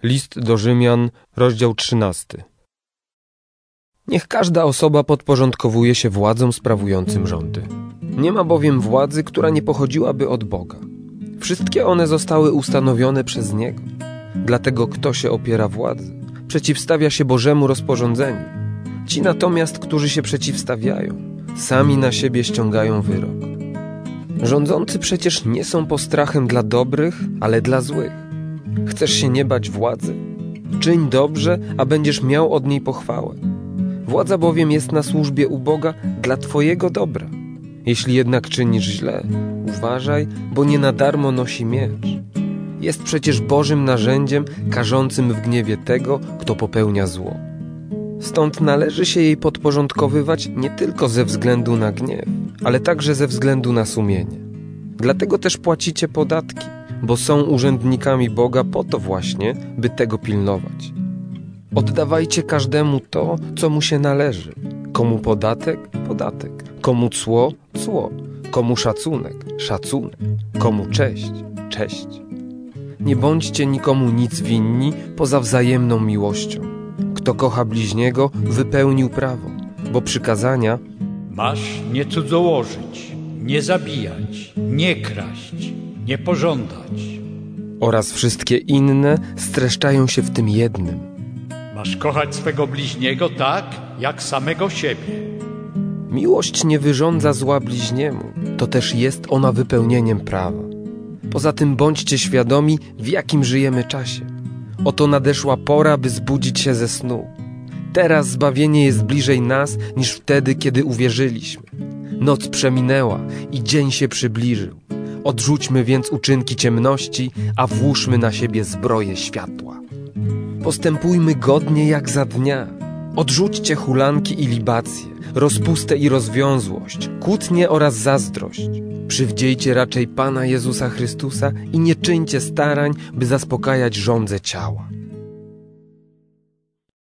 List do Rzymian, rozdział 13. Niech każda osoba podporządkowuje się władzom sprawującym rządy. Nie ma bowiem władzy, która nie pochodziłaby od Boga. Wszystkie one zostały ustanowione przez Niego. Dlatego kto się opiera władzy, przeciwstawia się Bożemu rozporządzeniu. Ci natomiast, którzy się przeciwstawiają, sami na siebie ściągają wyrok. Rządzący przecież nie są postrachem dla dobrych, ale dla złych. Chcesz się nie bać władzy? Czyń dobrze, a będziesz miał od niej pochwałę. Władza bowiem jest na służbie u Boga dla twojego dobra. Jeśli jednak czynisz źle, uważaj, bo nie na darmo nosi miecz. Jest przecież Bożym narzędziem karzącym w gniewie tego, kto popełnia zło. Stąd należy się jej podporządkowywać nie tylko ze względu na gniew, ale także ze względu na sumienie. Dlatego też płacicie podatki, bo są urzędnikami Boga po to właśnie, by tego pilnować. Oddawajcie każdemu to, co mu się należy. Komu podatek? Podatek. Komu cło? Cło. Komu szacunek? Szacunek. Komu cześć? Cześć. Nie bądźcie nikomu nic winni poza wzajemną miłością. Kto kocha bliźniego, wypełnił prawo, bo przykazania: masz nie cudzołożyć, nie zabijać, nie kraść, nie pożądać oraz wszystkie inne streszczają się w tym jednym. Masz kochać swego bliźniego tak, jak samego siebie. Miłość nie wyrządza zła bliźniemu, to też jest ona wypełnieniem prawa. Poza tym bądźcie świadomi, w jakim żyjemy czasie. Oto nadeszła pora, by zbudzić się ze snu. Teraz zbawienie jest bliżej nas niż wtedy, kiedy uwierzyliśmy. Noc przeminęła i dzień się przybliżył. Odrzućmy więc uczynki ciemności, a włóżmy na siebie zbroję światła. Postępujmy godnie jak za dnia. Odrzućcie hulanki i libacje, rozpustę i rozwiązłość, kłótnie oraz zazdrość. Przywdziejcie raczej Pana Jezusa Chrystusa i nie czyńcie starań, by zaspokajać żądzę ciała.